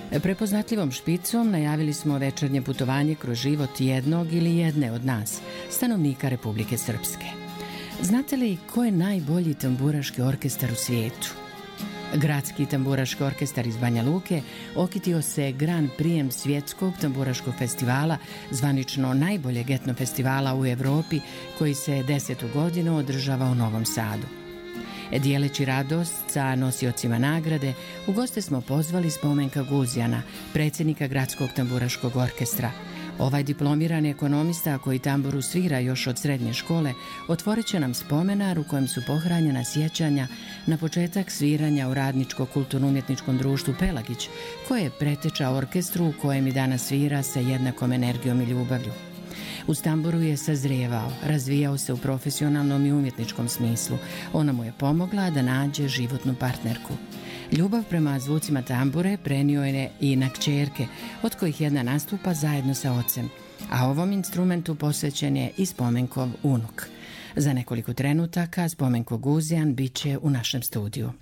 Prepoznatljivom špicom najavili smo večernje putovanje kroz život jednog ili jedne od nas, stanovnika Republike Srpske. Znate li ko je najbolji tamburaški orkestar u svijetu? Gradski tamburaški orkestar iz Banja Luke okitio se Grand Prijem svjetskog tamburaškog festivala, zvanično najboljeg etno festivala u Evropi, koji se 10. godinu održava u Novom Sadu. Dijeleći radost sa nosiocima nagrade, u goste smo pozvali Spomenka Guzjana, predsjednika Gradskog tamburaškog orkestra. Ovaj diplomirani ekonomista koji tamburu svira još od srednje škole otvorit će nam spomenar u kojem su pohranjena sjećanja na početak sviranja u radničko-kulturno-umjetničkom društvu Pelagić, koje je preteča orkestru u kojem i danas svira sa jednakom energijom i ljubavlju. Uz tamburu je sazrijevao, razvijao se u profesionalnom i umjetničkom smislu. Ona mu je pomogla da nađe životnu partnerku. Ljubav prema zvucima tambure prenio je i na kćerke, od kojih jedna nastupa zajedno sa ocem, a ovom instrumentu posvećen je i Spomenkov unuk. Za nekoliko trenutaka Spomenko Guzjan bit će u našem studiju.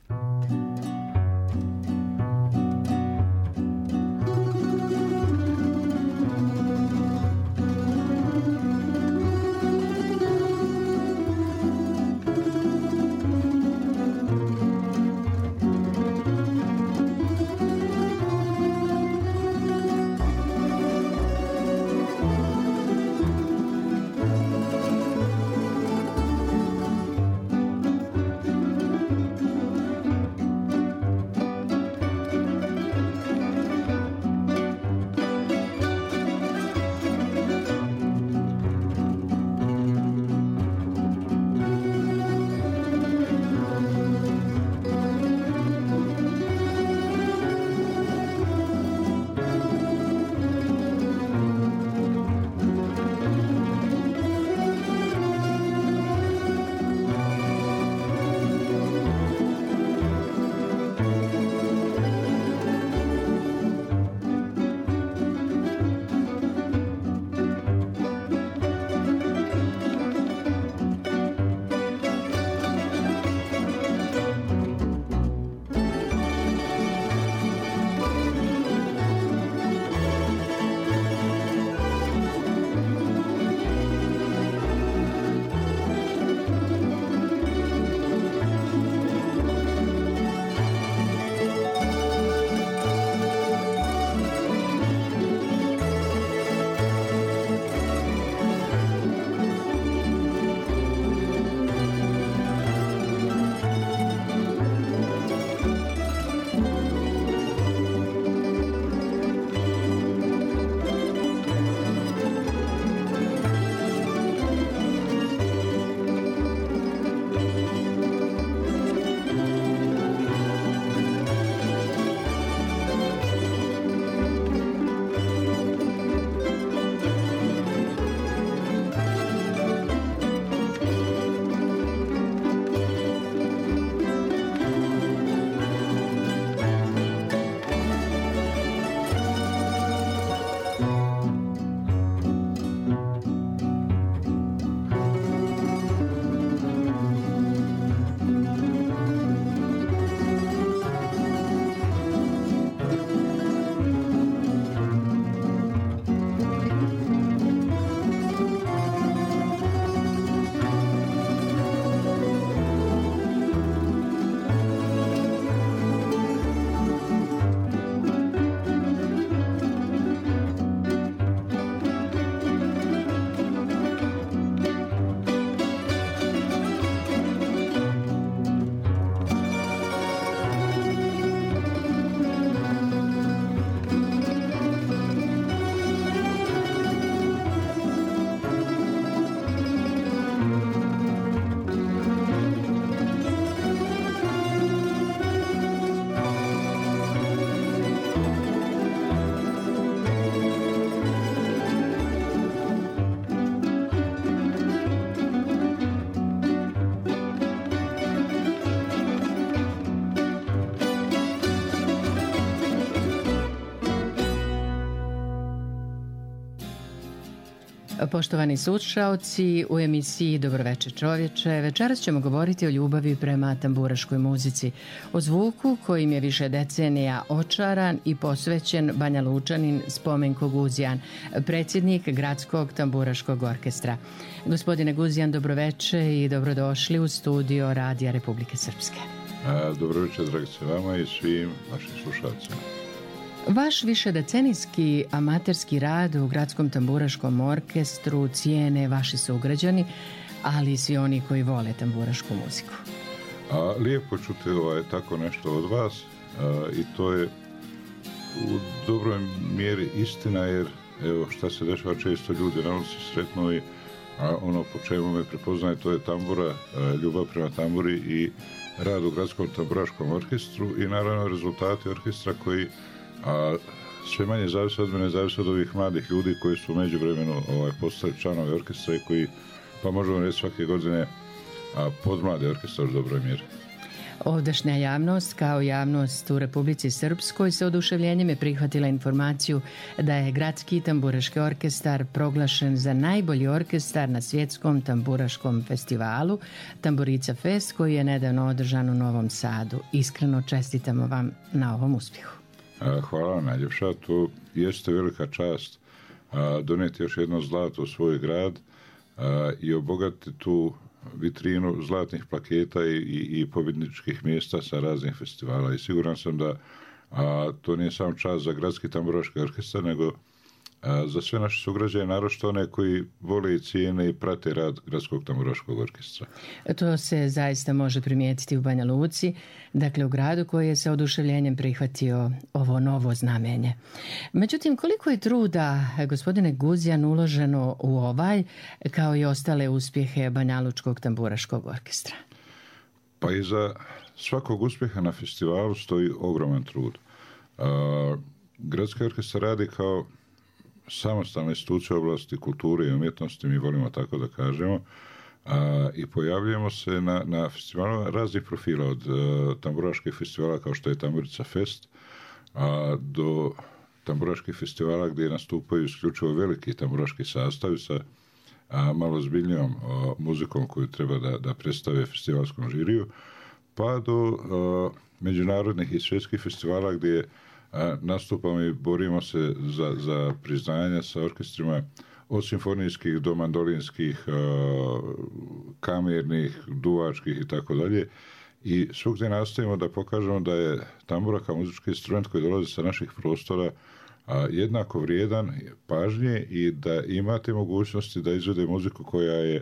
Poštovani slušaoci, u emisiji Dobroveče čovječe večeras ćemo govoriti o ljubavi prema tamburaškoj muzici, o zvuku kojim je više decenija očaran i posvećen Banja Lučanin Spomenko Guzijan, predsjednik Gradskog tamburaškog orkestra. Gospodine Guzijan, dobroveče i dobrodošli u studio Radija Republike Srpske. Dobroveče, dragice, vama i svim vašim slušalcima. Vaš višedecenijski amaterski rad u Gradskom tamburaškom orkestru cijene vaši sugrađani, ali i svi oni koji vole tamburašku muziku. Lijepo čuti tako nešto od vas i to je u dobroj mjeri istina, jer evo šta se dešava, često ljudi na ulici sretnu i ono po čemu me prepoznaje, to je tambura, ljubav prema tamburi i rad u Gradskom tamburaškom orkestru i naravno rezultati orkestra koji sve manje zavise od mene, zavise od ovih mladih ljudi koji su u međuvremenu postali članovi orkestra i koji, pa možemo reći, svake godine podmlade orkestra u dobroj mjeri. Ovdašnja javnost, kao javnost u Republici Srpskoj, sa oduševljenjem je prihvatila informaciju da je Gradski tamburaški orkestar proglašen za najbolji orkestar na svjetskom tamburaškom festivalu Tamburica Fest, koji je nedavno održan u Novom Sadu. Iskreno čestitamo vam na ovom uspjehu. Hvala vam najljepša, to jeste velika čast donijeti još jedno zlato u svoj grad i obogatiti tu vitrinu zlatnih plaketa i pobjedničkih mjesta sa raznih festivala. I siguran sam da to nije samo čast za Gradski tamburaški orkestar, nego za sve naše sugrađane, naročito one koji vole i cijene i prate rad Gradskog tamburaškog orkestra. To se zaista može primijetiti u Banja Luci, dakle u gradu koji je sa oduševljenjem prihvatio ovo novo znamenje. Međutim, koliko je truda, gospodine Guzijan, uloženo u ovaj, kao i ostale uspjehe Banjalučkog tamburaškog orkestra? Pa iza svakog uspjeha na festivalu stoji ogroman trud. Gradski orkestar radi kao samostalna institucija u oblasti kulture i umjetnosti, mi volimo tako da kažemo, i pojavljujemo se na festivalu raznih profila, od tamburaških festivala kao što je Tamburica Fest, do tamburaških festivala gdje nastupaju isključivo veliki tamburaški sastavi sa malo zbiljnijom muzikom koju treba da predstave festivalskom žiriju, pa do međunarodnih i svjetskih festivala gdje nastupamo i borimo se za priznanja sa orkestrima od simfonijskih do mandolinskih, kamernih, duvačkih i tako dalje. I svugdje nastavimo da pokažemo da je tambura kao muzički instrument koji dolazi sa naših prostora jednako vrijedan pažnje i da imate mogućnosti da izvede muziku koja je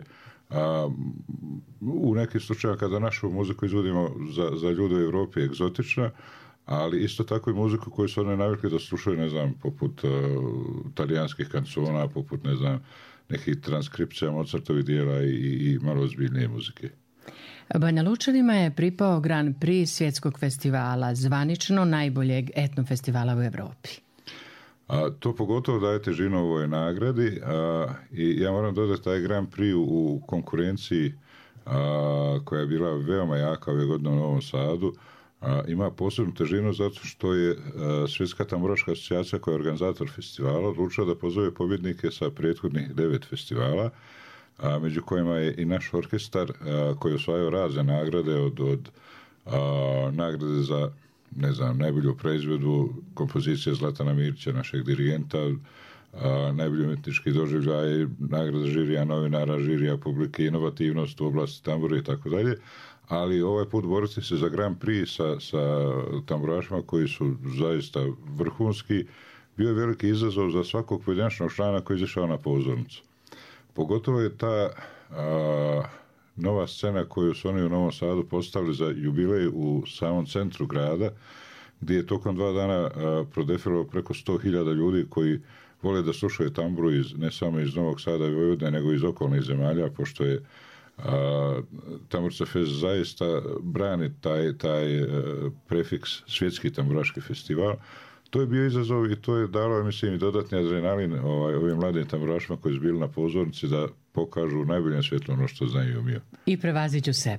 u nekim slučajevima kada našu muziku izvodimo za ljude u Europi egzotična, ali isto tako i muziku koju su one navikli da slušaju, ne znam, poput talijanskih kancona, poput, ne znam, nekih transkripcija Mozartovih dijela i malo ozbiljnije muzike. Banja Lučanima je pripao Grand Prix svjetskog festivala, zvanično najboljeg etno festivala u Europi. To pogotovo daje težinu ovoj nagradi i ja moram dodati taj Grand Prix u konkurenciji koja je bila veoma jaka ove godine u Novom Sadu, ima posebnu težinu zato što je Svjetska tamburaška asocijacija koja je organizator festivala odlučila da pozove pobjednike sa prethodnih 9 festivala, među kojima je i naš orkestar koji je osvajao razne nagrade od nagrade za, ne znam, najbolju proizvedu kompozicije Zlatana Mirća, našeg dirigenta, najbolji umjetnički doživljaj, nagrada žirija novinara, žirija publike, inovativnost u oblasti tambura i tako dalje. Ali ovaj put boriti se za Grand Prix sa tamburašima koji su zaista vrhunski bio je veliki izazov za svakog pojedinačnog člana koji je izašao na pozornicu. Pogotovo je ta nova scena koju su oni u Novom Sadu postavili za jubilej u samom centru grada, gdje je tokom 2 dana prodefilalo preko 100.000 ljudi koji vole da slušaju tamburu ne samo iz Novog Sada i Vojvodine, nego iz okolnih zemalja, pošto je Tamburica Fest zaista brani taj prefiks svjetski tamburaški festival. To je bio izazov i to je dalo, mislim, i dodatni adrenalin ovim mladim tamburašima koji su bili na pozornici da pokažu najbolje svjetlo ono što znaju i umiju. I prevaziđu sebe.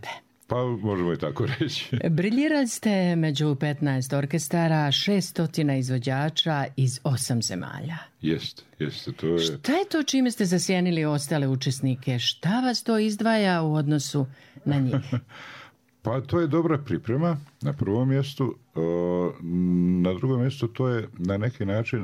Pa možemo i tako reći. Briljirali ste među 15 orkestara, 600 izvođača iz 8 zemalja. Jeste. To je... Šta je to čime ste zasjenili ostale učesnike? Šta vas to izdvaja u odnosu na njih? Pa to je dobra priprema na prvom mjestu. Na drugom mjestu to je na neki način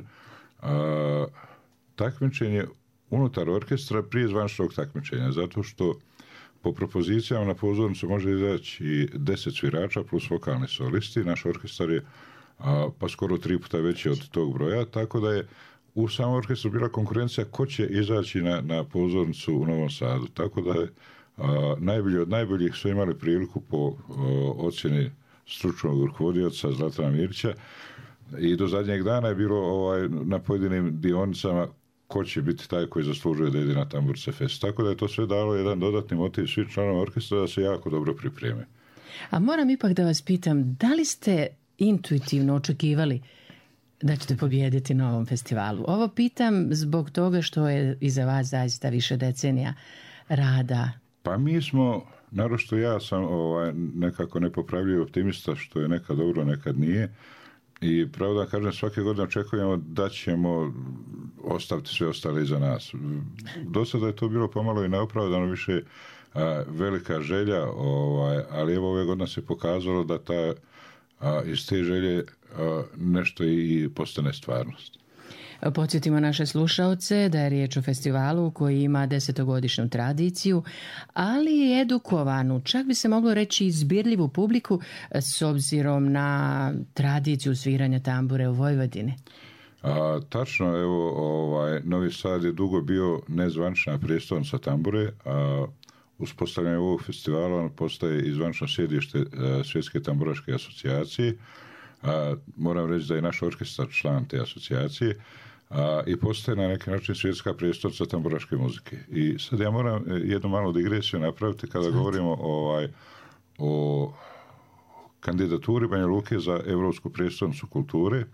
takmičenje unutar orkestra prije zvaničnog takmičenja, zato što po propozicijama na pozornicu može izaći 10 svirača plus vokalni solisti. Naš orkestar je pa skoro 3 puta veći od tog broja, tako da je u samom orkestru bila konkurencija ko će izaći na pozornicu u Novom Sadu. Tako da je najbolji od najboljih su imali priliku po ocjeni stručnog rukovodioca Zlatka Mirića i do zadnjeg dana je bilo na pojedinim dionicama ko će biti taj koji zaslužuje da ide na Tamburica Fest. Tako da je to sve dalo jedan dodatni motiv svih članova orkestra da se jako dobro pripreme. A moram ipak da vas pitam, da li ste intuitivno očekivali da ćete pobijediti na ovom festivalu? Ovo pitam zbog toga što je iza vas zaista više decenija rada. Pa mi smo, naročito ja sam nekako nepopravljiv optimista, što je nekad dobro, nekad nije. I pravo da kažem, svake godine očekujemo da ćemo ostaviti sve ostale iza nas. Do sada je to bilo pomalo i neopravdano, više velika želja, ali evo ove godine se pokazalo da iz te želje nešto i postane stvarnost. Podsjetimo naše slušaoce da je riječ o festivalu koji ima 10-godišnju tradiciju, ali i edukovanu, čak bi se moglo reći izbirljivu publiku s obzirom na tradiciju sviranja tambure u Vojvodini. Tačno, evo, Novi Sad je dugo bio nezvanična prijestolnica tambure, a uspostavljanje ovog festivala postaje i zvanično sjedište Svjetske tamburaške asocijacije. Moram reći da je naš orkestar član te asocijacije i postaje na neki način svjetska prijestolnica tamburaške muzike. I sad ja moram jednu malu digresiju napraviti kada govorimo o kandidaturi Banja Luke za Europsku prijestolnicu kulture.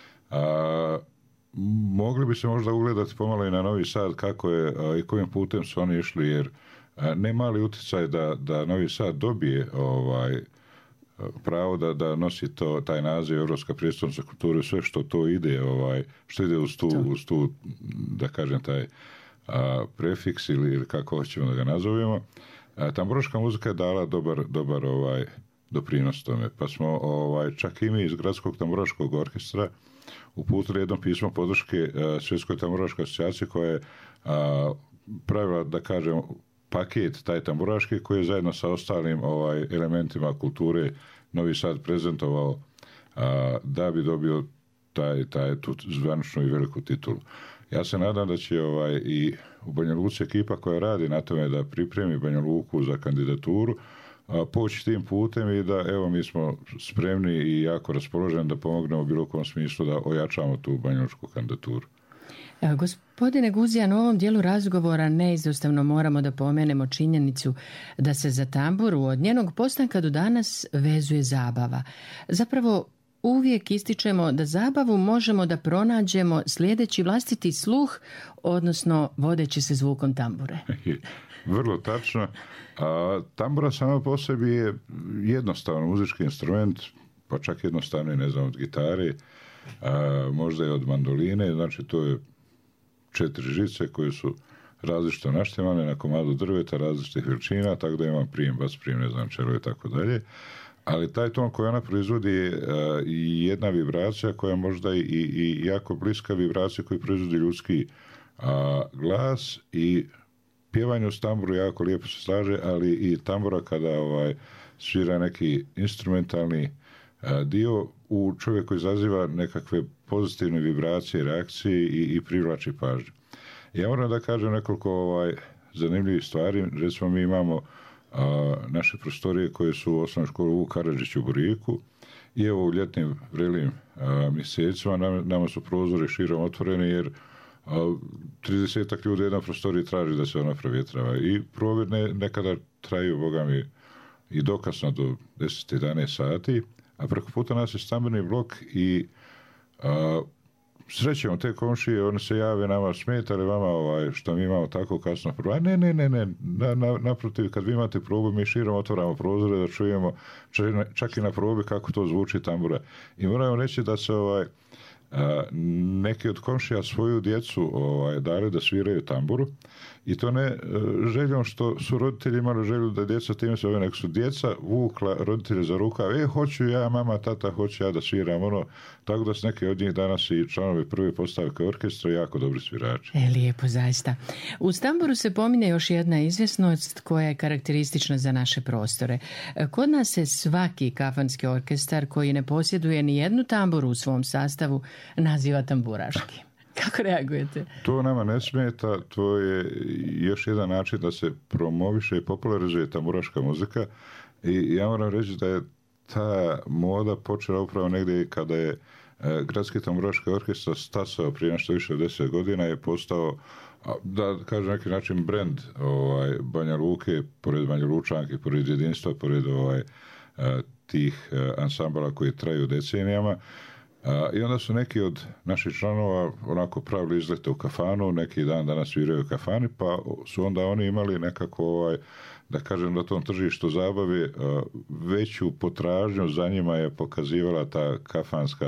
Mogli bi se možda ugledati pomalo i na Novi Sad kako je i kojim putem su oni išli, jer ne mali utjecaj da Novi Sad dobije pravo da nosi taj naziv Europska prijestolnica kulture, sve što to ide, što ide uz tu, da kažem, taj prefiks ili kako hoćemo da ga nazovemo. Tamburaška muzika je dala dobar doprinos tome, pa smo čak i mi iz Gradskog tamburaškog orkestra uputili jedno pismo podrške Svjetskoj tamburaškoj asocijaciji koja je pravila, da kažem, paket taj tamburaški koji je zajedno sa ostalim elementima kulture Novi Sad prezentovao da bi dobio tu zvaničnu i veliku titulu. Ja se nadam da će i u Banja Luci ekipa koja radi na tome da pripremi Banja Luku za kandidaturu poći tim putem i da evo mi smo spremni i jako raspoloženi da pomognemo u bilo kom smislu da ojačamo tu banjalučku kandidaturu. Gospodine Guzijan, u ovom dijelu razgovora neizostavno moramo da pomenemo činjenicu da se za tamburu od njenog postanka do danas vezuje zabava. Zapravo uvijek ističemo da zabavu možemo da pronađemo slijedeći vlastiti sluh, odnosno vodeći se zvukom tambure. Vrlo tačno. Tambura sama po sebi je jednostavan muzički instrument, pa čak jednostavni, ne znam, od gitare, možda i od mandoline, znači to je 4 žice koje su različito naštemane na komadu drveta različitih veličina, tako da ima prijem, bas prijem, ne znam, čelo i tako dalje. Ali taj ton koji ona proizvodi je i jedna vibracija koja je možda i jako bliska vibracija koju proizvodi ljudski glas i pjevanje uz tamburu jako lijepo se slaže, ali i tambura kada svira neki instrumentalni dio u čovjeku izaziva nekakve pozitivne vibracije, reakcije i privlači pažnju. Ja moram da kažem nekoliko zanimljivih stvari. Recimo mi imamo naše prostorije koje su u osnovnoj školi Vuk Karadžić u Boriku i evo u ljetnim vrelim mjesecima nama su prozori širom otvoreni jer 30 ljudi u jednoj prostoriji traži da se ona provjetrava i provjer nekada traju, boga mi, i dokasno do 10-11 sati, a preko puta nas je stambeni blok i srećemo te komšije, oni se jave nama, smeta li vama što mi imamo tako kasno probu. Ne, naprotiv, kad vi imate probu, mi širom otvaramo prozore da čujemo čak i na probi kako to zvuči tambura. I moramo reći da se neki od komšija svoju djecu dali da sviraju tamburu i to ne željom što su roditelji imali želju da djeca time se nek su djeca vukla roditelje za rukav, hoću ja, mama, tata, hoću ja da sviram tako da su neki od njih danas i članovi prve postavke orkestra jako dobri svirači. Lijepo, zaista. Uz tamburu se pominje još jedna izvjesnost koja je karakteristična za naše prostore. Kod nas se svaki kafanski orkestar koji ne posjeduje ni jednu tamburu u svom sastavu naziva tamburaški. Kako reagujete? To nama ne smeta, to je još jedan način da se promoviše i popularizuje tamburaška muzika i ja moram reći da je ta moda počela upravo negdje kada je Gradski tamburaški orkestar stasao prije nešto više od 10 godina, je postao, da kažem neki način, brend Banja Luke, pored Banja Lučanke, pored jedinstva, pored tih ansambala koji traju decenijama. I onda su neki od naših članova onako pravili izlete u kafanu, neki dan danas sviraju u kafani, pa su onda oni imali nekako, da kažem, na tom tržištu zabave veću potražnju, za njima je pokazivala ta kafanska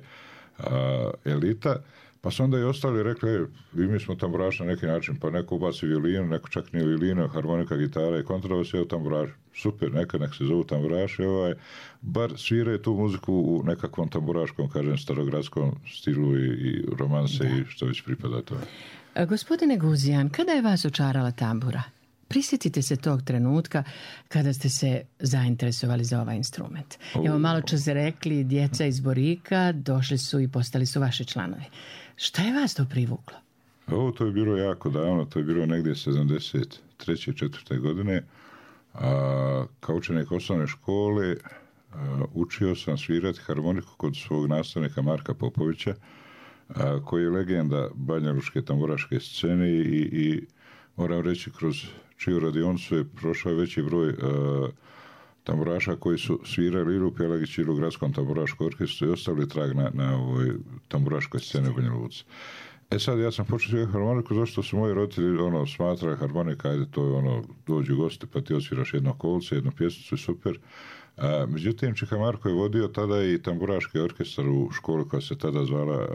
elita, pa su onda i ostali rekli, mi smo tamburaši na neki način, pa neko ubaci violinu, neko čak nije violinu, harmonika, gitara i kontrabas je tamburaš. Super, nek se zovu tamburaši, bar sviraju tu muziku u nekakvom tamburaškom, kažem, starogradskom stilu i romanse i što već pripada to. Gospodine Guzijan, kada je vas očarala tambura? Prisjetite se tog trenutka kada ste se zainteresovali za ovaj instrument. Evo, malo čas ste rekli, djeca iz Borika došli su i postali su vaši članovi. Šta je vas to privuklo? To je bilo jako davno, to je bilo negdje 73. 4. godine. Kao učenik osnovne škole učio sam svirati harmoniku kod svog nastavnika Marka Popovića, koji je legenda banjalučke tamburaške scene i moram reći kroz čiju radionicu je prošao veći broj tamburaša koji su svirali ili u Pjelagići ili u Gradskom tamburaškom orkestru i ostavili trag na ovoj tamburaškoj sceni u Banja Luci. Sad ja sam počeo svirati harmoniku zašto su moji roditelji smatrali harmonika, ajde to je dođu gosti pa ti odsviraš jedno kolce, jednu pjesmicu i super. Međutim, Čika Marko je vodio tada i tamburaški orkestar u školi koja se tada zvala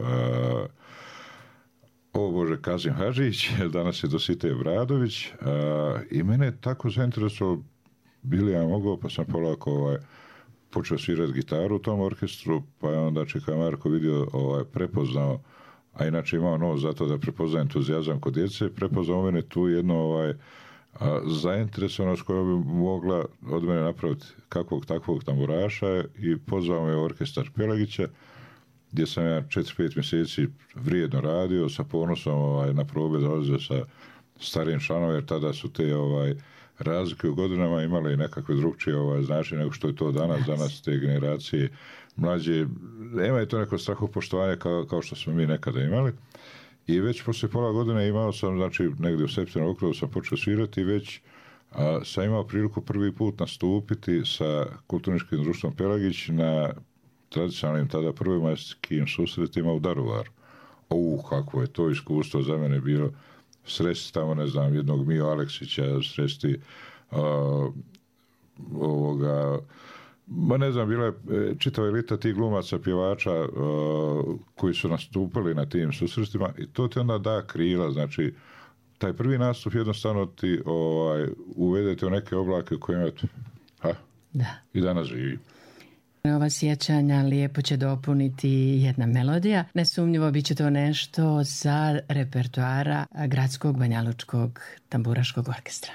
Kazim Hadžić, danas je Dositej Bradović, i mene je tako zainteresovalo, bili ja mogao, pa sam polako počeo svirati gitaru u tom orkestru, pa je onda Čika Marko vidio, prepoznao, a inače imao novo zato da prepozna entuzijazam kod djece, prepoznao u mene tu jedno zainteresovanost koja bi mogla od mene napraviti kakvog takvog tamburaša i pozvao me u orkestar Pjelagića, gdje sam ja 4-5 mjeseci vrijedno radio, sa ponosom na probe dolazio sa starijim članovima, jer tada su te razlike u godinama imale i nekakve drugčije značenje nego što je to danas. Danas te generacije mlađe nemaju to neko strahopoštovanje kao što smo mi nekada imali. I već poslije pola godine imao sam, znači negdje u septembru oktobaru sam počeo svirati i već sam imao priliku prvi put nastupiti sa Kulturničkim društvom Pjelagić na tradicionalnim tada prvomajskim susretima u Daruvaru. Kakvo je to iskustvo za mene bilo, sresti tamo, ne znam, jednog Mio Aleksića, sresti ne znam, bila je čitava elita tih glumaca, pjevača koji su nastupali na tim susretima i to ti onda da krila, znači taj prvi nastup jednostavno ti uvedete u neke oblake koje i danas živi. Ova sjećanja lijepo će dopuniti jedna melodija. Nesumnjivo bit će to nešto za repertoara Gradskog banjalučkog tamburaškog orkestra.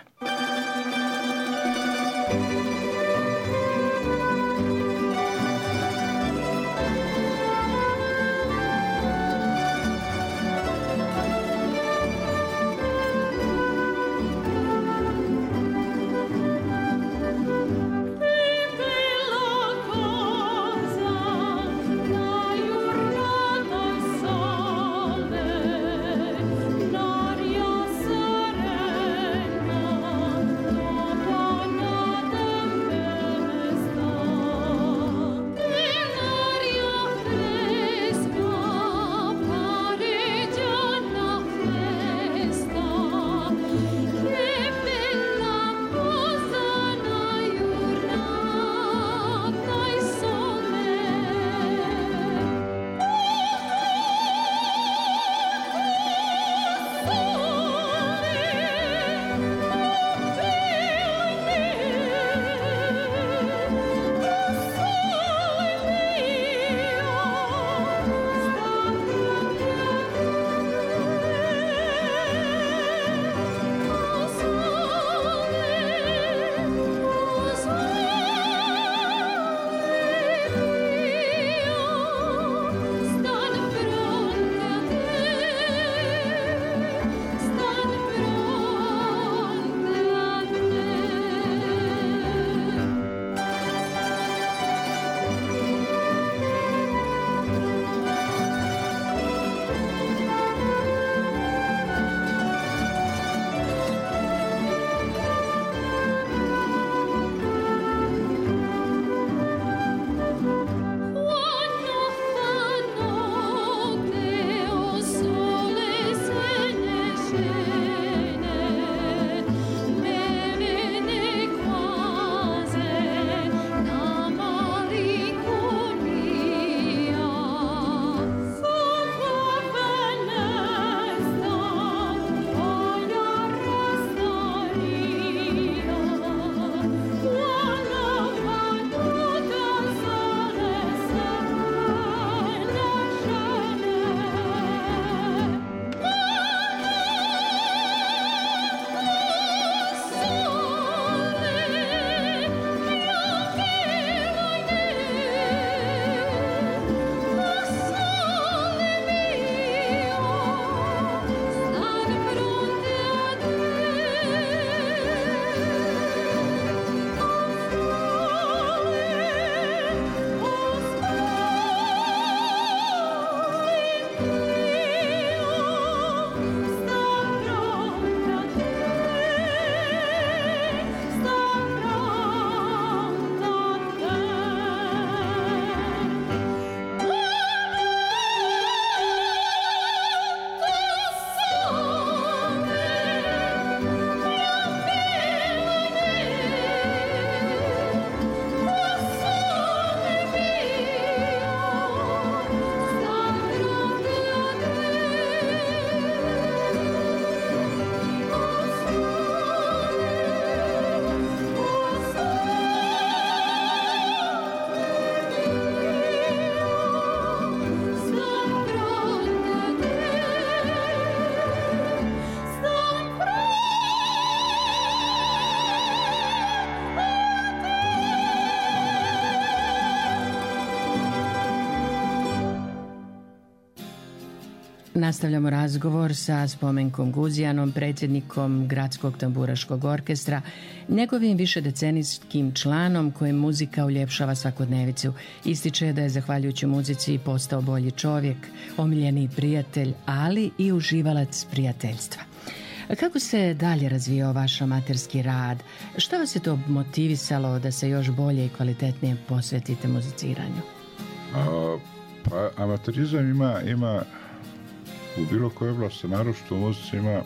Nastavljamo razgovor sa Spomenkom Guzijanom, predsjednikom Gradskog tamburaškog orkestra, njegovim višedecenijskim članom kojem muzika uljepšava svakodnevicu. Ističe da je zahvaljujući muzici postao bolji čovjek, omiljeniji prijatelj, ali i uživalac prijateljstva. Kako se dalje razvijao vaš amaterski rad? Što vas je to motivisalo da se još bolje i kvalitetnije posvetite muziciranju? Pa amaterizam ima u bilo kojoj oblasti, naročito u muzici ima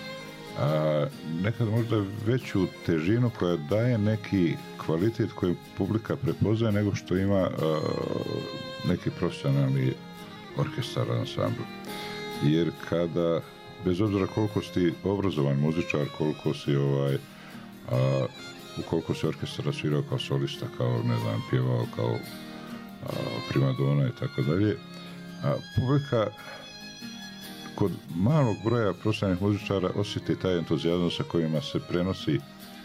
nekad možda veću težinu koja daje neki kvalitet koji publika prepoznaje nego što ima neki profesionalni orkestar, ansambl. Jer kada, bez obzira koliko si obrazovan muzičar, koliko si ukoliko si orkestar svirao kao solista, kao ne znam, pjevao kao primadona i tako dalje, publika kod malog broja profesionalnih muzičara osjeti taj entuzijazam sa kojima se prenosi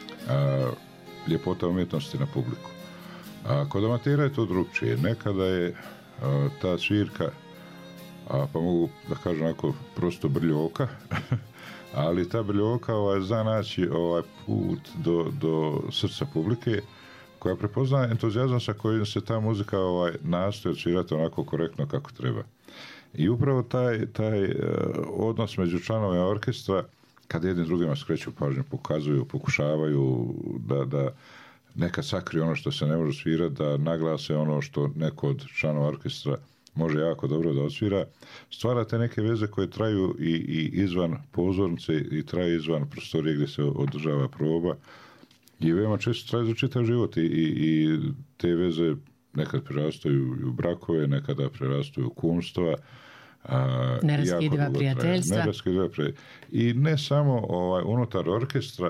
ljepota umjetnosti na publiku. Kod amatera je to drugčije. Nekada je ta svirka, pa mogu da kažem onako prosto brljoka, ali ta brljoka zna naći put do srca publike, koja prepozna entuzijazam sa kojim se ta muzika nastoji odsvirati onako korektno kako treba. I upravo taj odnos među članovima orkestra, kad jednim drugima skreću pažnju, pokazuju, pokušavaju da nekad sakriju ono što se ne može svirati, da naglase ono što neko od članova orkestra može jako dobro da odsvira, stvarate neke veze koje traju i izvan pozornice i traju izvan prostorije gdje se održava proba i veoma često traju za čitav život i te veze nekad prerastaju u brakove, nekada prerastaju u kumstva. Neraskidiva prijateljstva. I ne samo unutar orkestra,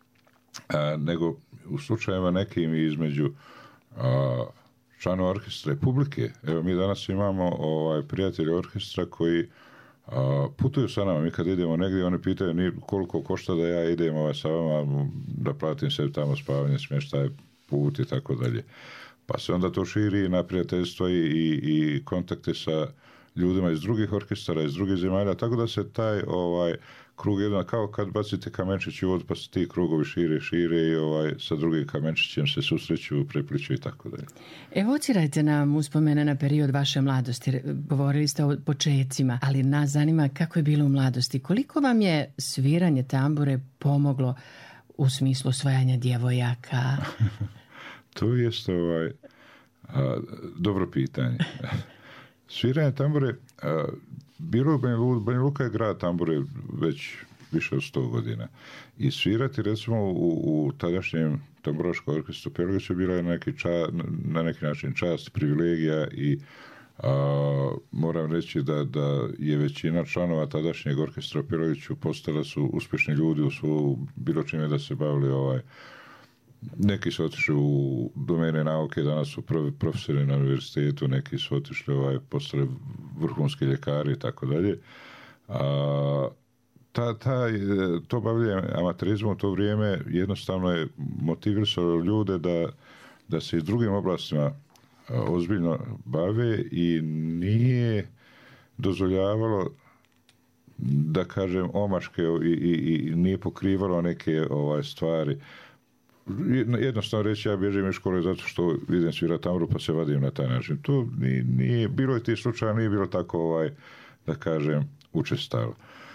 nego u slučajevima nekim između članova orkestra i publike. Evo, mi danas imamo prijatelje orkestra koji putuju sa nama. Mi kad idemo negdje, oni pitaju koliko košta da ja idem sa vama, da platim sebi tamo spavanje, smještaj, put i tako dalje. Pa se onda to širi na prijateljstva i kontakte sa ljudima iz drugih orkestara, iz drugih zemalja, tako da se taj krug jedan, kao kad bacite kamenčić u vod, pa se ti krugovi šire i sa drugim kamenčićem se susreću, prepliču i tako dalje. Evocirajte nam uspomene na period vaše mladosti. Govorili ste o počecima, ali nas zanima kako je bilo u mladosti. Koliko vam je sviranje tambure pomoglo u smislu osvajanja djevojaka? To jest dobro pitanje. Sviranje tambure, Banja Luka je grad tambure već više od 100 godina. I svirati, recimo, u tadašnjem tamburaškom orkestru Perovića bila je na neki način čast, privilegija i moram reći da je većina članova tadašnjeg orkestra Peroviću postala su uspješni ljudi u svoju bilo čime da se bavili neki su otišli u domene nauke, danas su profesori na univerzitetu, neki su otišli postali vrhunski ljekari i tako dalje. To bavljenje amaterizmu u to vrijeme jednostavno je motivisalo ljude da se i drugim oblastima ozbiljno bave i nije dozvoljavalo, da kažem, omaške i nije pokrivalo neke stvari. Jednostavno reći, ja bježim iz škole zato što idem svirati tamburu pa se vadim na taj način. To nije bilo i tih slučaja, nije bilo tako, da kažem, učestalo.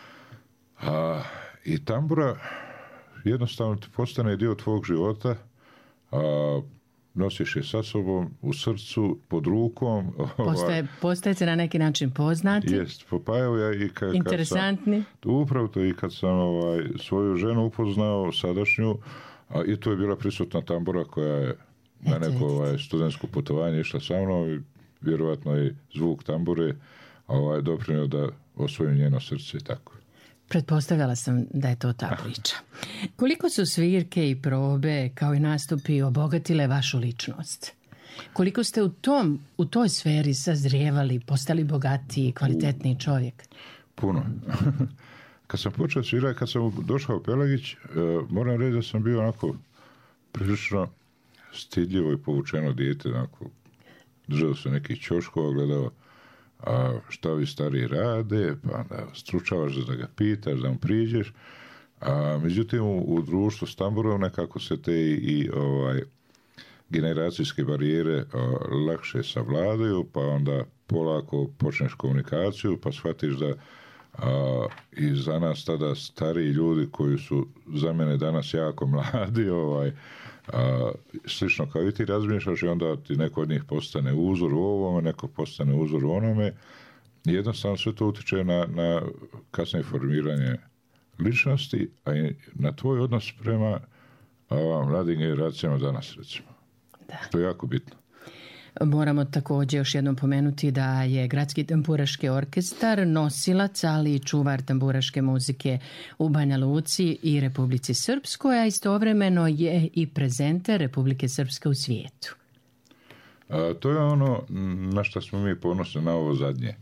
I tambura jednostavno postane dio tvog života, nosiš je sa sobom, u srcu, pod rukom. Postajete na neki način poznati. Jest, popajao ja i interesantni. Upravo to i kad sam svoju ženu upoznao, sadašnju, i tu je bila prisutna tambura koja je na neko studentsko putovanje išla sa mnom i vjerovatno i zvuk tambure doprinio da osvojim njeno srce i tako. Pretpostavljala sam da je to ta priča. Koliko su svirke i probe kao i nastupi obogatile vašu ličnost? Koliko ste u toj sferi sazrijevali, postali bogatiji, kvalitetniji čovjek? Puno. Kad sam počeo svirati, kad sam došao u Pelagić, moram reći da sam bio onako prilično stidljivo i povučeno dijete, onako držao se nekih ćoškova, gledao šta ovi stari rade, pa onda stručavaš da ga pitaš, da mu priđeš. Međutim, u društvu s tamburom nekako se te i generacijske barijere lakše savladaju, pa onda polako počneš komunikaciju, pa shvatiš da i za nas tada stariji ljudi koji su za mene danas jako mladi, slično kao i ti razmišljaš, i onda ti neko od njih postane uzor u ovome, neko postane uzor u onome. Jednostavno sve to utiče na kasnije formiranje ličnosti, a i na tvoj odnos prema mladim generacijama danas, recimo. Da. To je jako bitno. Moramo također još jednom pomenuti da je Gradski tamburaški orkestar nosilac, ali i čuvar tamburaške muzike u Banja Luci i Republici Srpskoj, a istovremeno je i prezenter Republike Srpske u svijetu. To je ono na što smo mi ponosni, na ovo zadnje.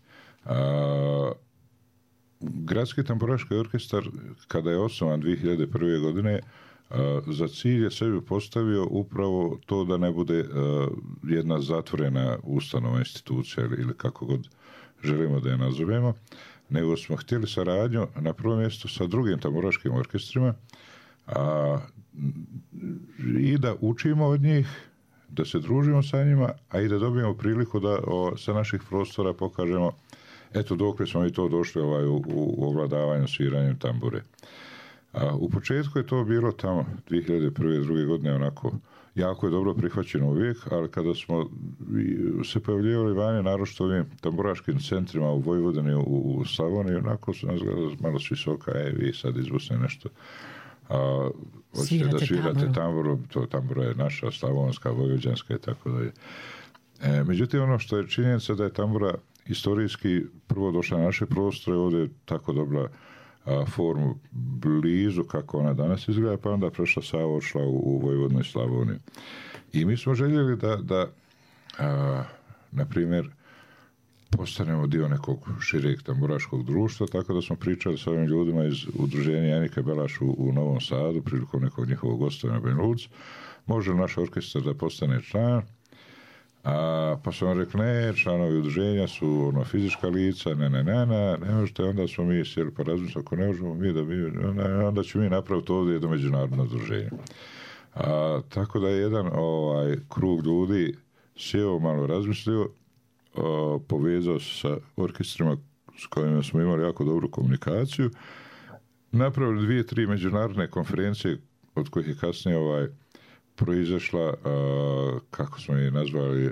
Gradski tamburaški orkestar, kada je osnovan 2001. godine, za cilj je sebi postavio upravo to da ne bude jedna zatvorena ustanova, institucija ili kako god želimo da je nazovemo, nego smo htjeli saradnju na prvom mjestu sa drugim tamburaškim orkestrima i da učimo od njih, da se družimo sa njima, a i da dobijemo priliku da sa naših prostora pokažemo eto dokle smo i to došli u ovladavanju sviranjem tambure. U početku je to bilo tamo 2001. 2002. godine onako jako je dobro prihvaćeno uvijek, ali kada smo se pojavljivali vanje, naročito ovim tamburaškim centrima u Vojvodini, u Slavoniji, onako su nas gledali malo s visoka, vi sad izvusne nešto, hoćete da svirate tamburu, to tambura je naša, slavonska, vojvođanska i tako dalje. Međutim, ono što je činjenica da je tambura historijski prvo došla na naše prostore, ovdje je tako dobra formu blizu kako ona danas izgleda, pa onda prešla Sava, odšla u Vojvodinu i Slavoniju. I mi smo željeli da na primjer, postanemo dio nekog šireg tamburaškog društva, tako da smo pričali sa ovim ljudima iz udruženja Janike Belaš u Novom Sadu prilikom nekog njihovog gostovanja na Banja Luci. Može li naš orkestar da postane član? Pa su vam rekli, ne, članovi udruženja su fizička lica, ne možete, onda smo mi sjeli pa razmislili, ako ne možemo mi onda ćemo mi napraviti ovdje jedno međunarodno udruženje. Tako da je jedan krug ljudi sjeo, malo razmislio, povezao se sa orkestrima s kojima smo imali jako dobru komunikaciju, napravili 2-3 međunarodne konferencije od kojih je kasnije proizašla, kako smo je nazvali,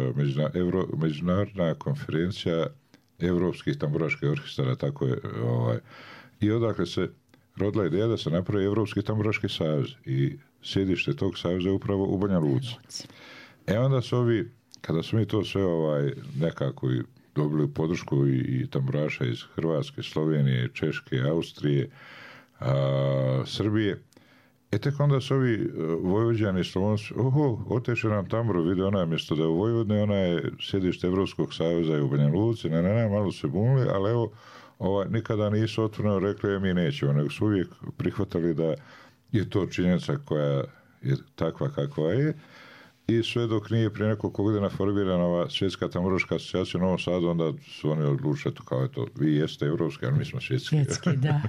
međunarodna konferencija evropskih tamburaških orkestara, tako je, i odakle se rodila ideja da se napravi Evropski tamburaški savez i sjedište tog saveza je upravo u Banja Luci. Onda su kada smo mi to sve nekako dobili podršku i tamburaša iz Hrvatske, Slovenije, Češke, Austrije, Srbije, tek onda su ovi Vojvođani i Slavonci, oteše nam tamburu, vide ona mjesto da je u Vojvodini, ona je sjedište Evropskog saveza i u Banja Luci, malo se bunili, ali evo, nikada nisu otvoreno rekli, mi nećemo, nego su uvijek prihvatali da je to činjenica koja je takva kakva je, i sve dok nije prije nekoliko godina formirana ova svjetska tamburaška asocijacija u Novom Sadu, onda su oni odlučili kao je to, vi jeste evropski, ali mi smo svjetski. Svjetski, da.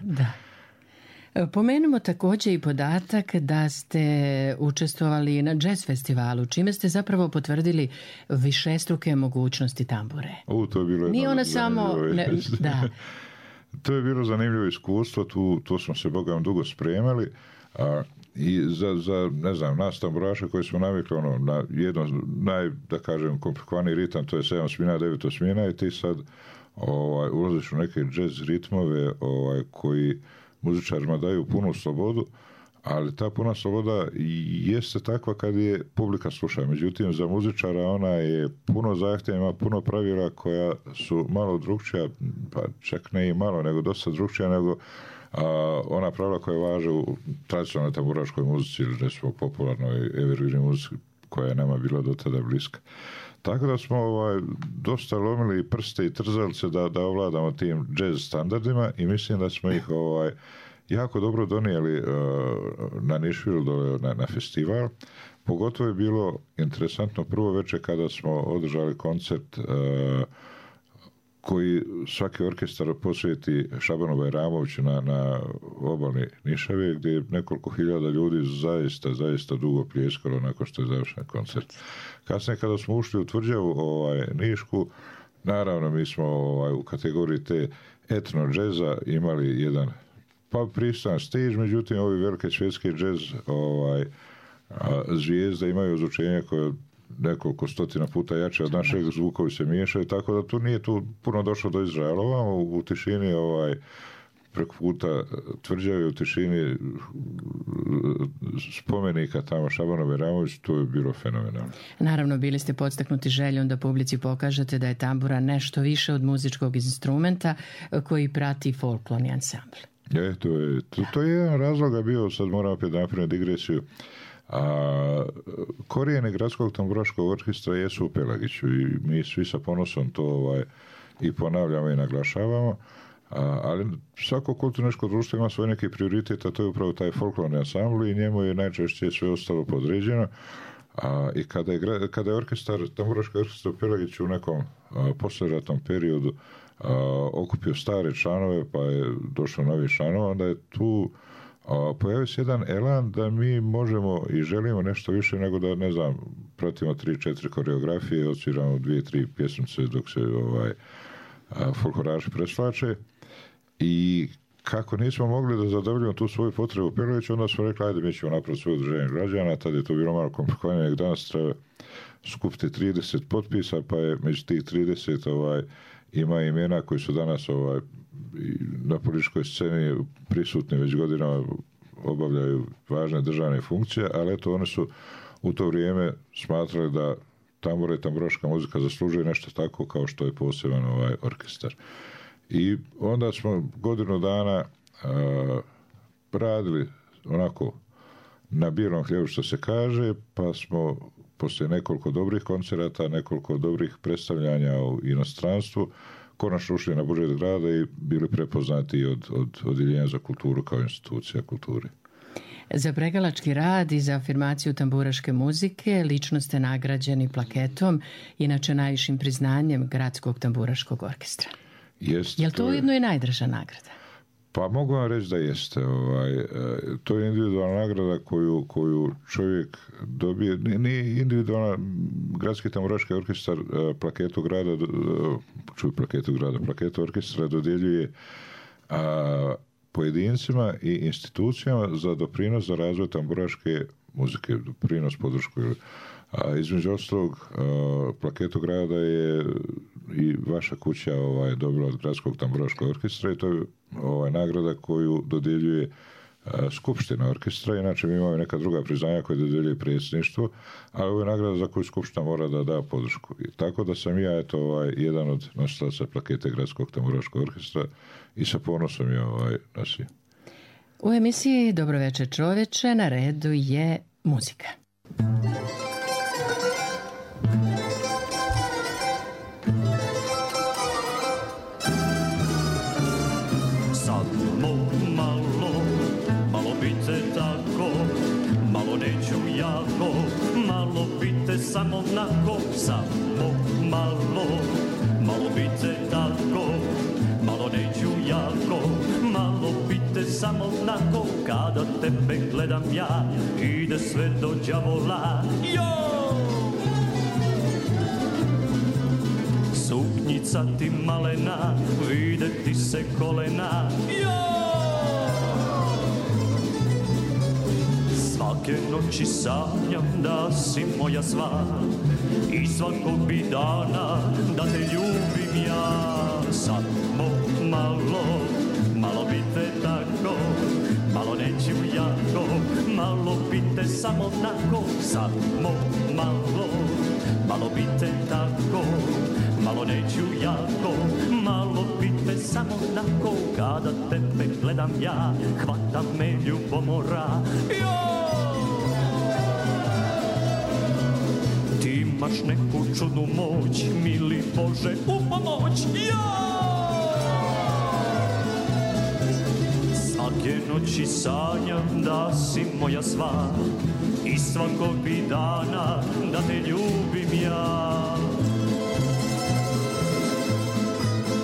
Pomenimo također i podatak da ste učestvovali na jazz festivalu, čime ste zapravo potvrdili višestruke mogućnosti tambure. To je bilo nije ona samo... Da. To je bilo zanimljivo iskustvo, tu smo se bogom dugo spremali, i za ne znam, nas tamburaša koji smo navikli na jedno da kažem, komplikovaniji ritam, to je 7 smjena, 9 smjena, i ti sad ulaziš u neke jazz ritmove koji muzičarima daju punu slobodu, ali ta puna sloboda jeste takva kad je publika sluša. Međutim, za muzičara ona je puno zahtjeva, ima puno pravila koja su malo drukčija, pa čak ne i malo, nego dosta drukčija nego ona pravila koja važe u tradicionalnoj tamburaškoj muzici ili recimo popularnoj evergreen muzici koja je nama bila do tada bliska. Tako da smo dosta lomili prste i trzalce da ovladamo tim jazz standardima i mislim da smo ih jako dobro donijeli na Nišvilu, na festival. Pogotovo je bilo interesantno prvo večer kada smo održali koncert koji svaki orkestar posveti Šabanu Bajramoviću na obali Nišavije, gdje je nekoliko hiljada ljudi zaista dugo pljeskalo nakon što je završen koncert. Kasnije kada smo ušli u tvrđavu Nišku, naravno mi smo u kategoriji te etno džeza imali jedan pristojan stage, međutim ovi velike svjetske džez zvijezde imaju ozvučenje koje nekoliko stotina puta jače od našeg, zvukovi se miješaju, tako da tu nije puno došlo do izraja. Ovamo u tišini preko puta tvrđave, u tišini spomenika tamo Šabanu Bajramoviću, to je bilo fenomenalno. Naravno, bili ste podstaknuti željom da publici pokažete da je tambura nešto više od muzičkog instrumenta koji prati folklorni ansambl. To je jedan razloga bio, sad moram opet napraviti digresiju, a korijene Gradskog tamburaškog orkestra jesu u Pelagiću i mi svi sa ponosom to i ponavljamo i naglašavamo, ali svako kulturno društvo ima svoj neki prioritet, a to je upravo taj folklorni ansambl i njemu je najčešće sve ostalo podređeno. I kada je tamburaški orkestar u Pelagiću u nekom poslijeratnom periodu okupio stare članove, pa je došlo novi članova, onda je tu pojavio se jedan elan da mi možemo i želimo nešto više nego da, ne znam, pratimo 3-4 koreografije, odsviramo 2-3 pjesmice dok se folkloraši preslače. I kako nismo mogli da zadovoljimo tu svoju potrebu u Pelagiću, onda smo rekli, ajde, mi ćemo napraviti svoje udruženje građana. Tad je to bilo malo komplikovanije, nek danas treba skupiti 30 potpisa, pa je među tih 30 ima imena koji su danas na političkoj sceni prisutni već godinama, obavljaju važne državne funkcije, ali eto, oni su u to vrijeme smatrali da tambura i tamburaška muzika zaslužuje nešto tako kao što je poseban orkestar. I onda smo godinu dana radili onako na bijelom hljebu, što se kaže, pa smo poslije nekoliko dobrih koncerata, nekoliko dobrih predstavljanja u inostranstvu, konačno ušli na budžet grada i bili prepoznati od Odjeljenja za kulturu kao institucija kulture. Za pregalački rad i za afirmaciju tamburaške muzike lično ste nagrađeni plaketom, inače najvišim priznanjem Gradskog tamburaškog orkestra. Jeste. Je li to ujedno i najdraža nagrada? Pa mogu vam reći da jeste. To je individualna nagrada koju čovjek dobije. Nije individualna. Gradski tamburaški orkestar plaketu orkestra dodjeljuje pojedincima i institucijama za doprinos za razvoj tamburaške muzike, doprinos, podršku. Između ostalog, plaketu grada je i vaša kuća dobila od Gradskog tamburaškog orkestra i to je nagrada koju dodjeljuje Skupština orkestra, inače mi imamo neka druga priznanja koje dodjeljuje predsjedništvo, ali ovo je nagrada za koju Skupština mora da da podršku. I tako da sam ja jedan od nosilaca plakete Gradskog tamburaškog orkestra i sa ponosom je nosim. U emisiji Dobro večer čoveče na redu je muzika. Malo bite samo onako, samo malo bite tako, malo neću jako, malo bite samo onako, kada tebe gledam ja, ide sve do đavola, suknjica ti malena, vide ti se kolena, svake noći sanjam da si moja sva i svakog bi dana da te ljubim ja. Samo malo bite tako, malo neću jako, malo bite samo onako, samo malo bite tako, malo neću jako, malo bite samo onako, kada tebe gledam ja, hvata me ljubomora. Ti imaš neku čudnu moć, mili Bože, u pomoć, svake noći sanjam da si moja sva i svakog bi dana da te ljubim ja.